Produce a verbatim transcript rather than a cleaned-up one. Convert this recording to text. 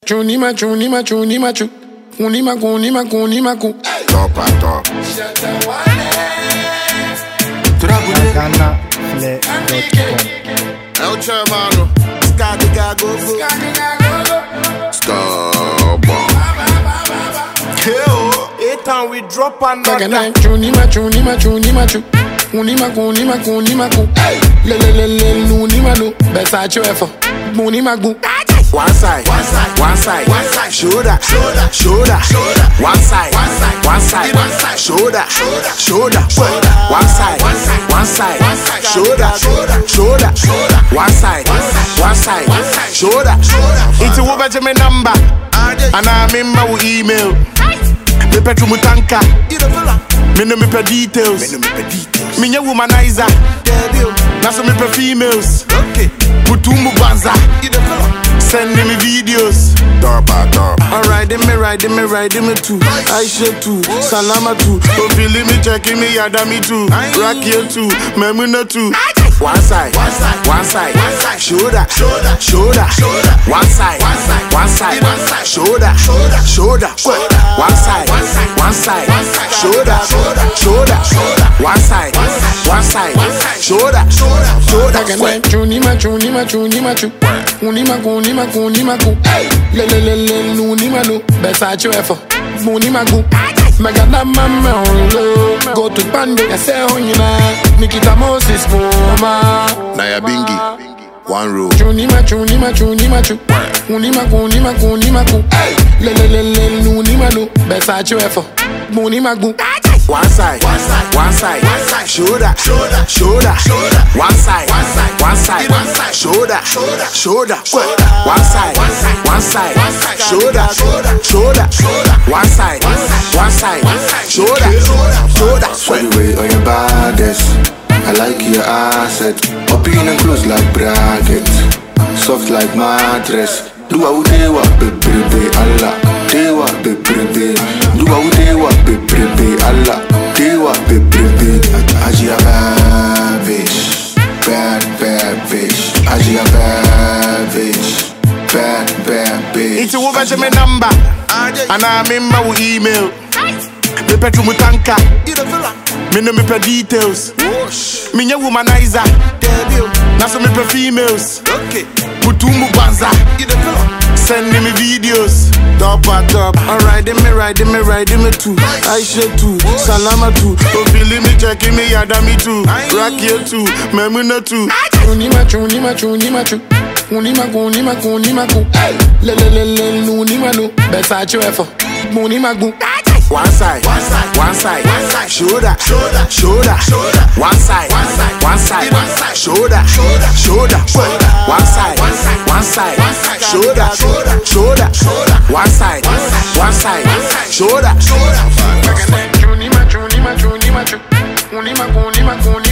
Chunima, chunima, chunima, chu. Kunima, kunima, kunima, ku. Top and top. Ghana Flair dot com. El Chairman, Skadiga go go. Starboy. Eight and we drop another. Chunima, chunima, chunima, chu. Kunima, kunima, kunima, ku. Le le le le, lunima, lu. Besa choefo. Munima, gu. One side, one side, one side, one side, shoulder, shoulder, shoulder, shoulder. One side, one side, one side, one side, shoulder, shoulder, shoulder. One side, one side, one side, one side, shoulder, shoulder, shoulder. One side, one side, one side, shoulder, shoulder. It's a woman to me number, and I remember we email. Me petru mutanka, me no me per details. Me no womanizer, na so me per females. Mutumbu banza. Send me videos. Top and top. Alright, them me ride, them me ride, them me too. Aisha too, Salama too. Opili me checking me, Yada me too. Rakia too, Memuna too. One side, one side, one side, one side, shoulder, shoulder, shoulder, shoulder. One side, one side, one side, one side, shoulder, shoulder, shoulder. One side, one side, one side, one side, shoulder, shoulder, shoulder, shoulder. One side, one side, one side, one side, shoulder, shoulder, shoulder. Chunima, chunima, chunima, chu. Kunima, kunima, kunima, ku. Le le le le, lunima, lu. Besa choefo. Munima, gu. Mega na mama onlo. Go to Pande, I say honina. Nikita Moses, mama. Naya Bingi, one row. Chunima, chunima, chunima, chu. Kunima, kunima, kunima, ku. Le le le le, lunima, lu. Besa choefo. Munima, gu. One side, one side, one side, one side, shoulder, shoulder, shoulder, shoulder. One side, one side, one side, one side, shoulder, shoulder, shoulder. One side, one side, one side, one side, shoulder, shoulder, shoulder, shoulder. One side, one side, one side, one side, shoulder, shoulder, shoulder. Sweat weight on your baddest. I like your asset. Open and close like bracket. Soft like mattress. Do a udewa baby Allah. Dewa baby. Do a udewa baby Allah. Dewa baby. Ajia bad bitch. Bad bad bitch. Ajia bad bitch. Bad bad bitch. It's a woman to me number, and I remember we email. Me petru mutanka, me no me per details. Me no womanizer, na so me per females. Mutumbu banza, send me videos. Top and top, alright, them me ride, them me ride, them me too. Aisha too, Salama too. Opili me checking me, Yada me too. Rakia too, Memuna too. Chunima, chunima, chunima, chu. Kunima, kunima, kunima, ku. Le le le le, lunima, lu. Besa choefo. Munima, gu. One side, one side, one side, one side, shoulder, shoulder, shoulder, shoulder. One side, one side, one side, one side, shoulder, shoulder, shoulder, shoulder. One side, one side, one side, one side, shoulder, shoulder, shoulder, shoulder. One side, one side, one side, one side, shoulder, shoulder. Chunima, chunima, chunima, chu. Kunima, kunima, kunima.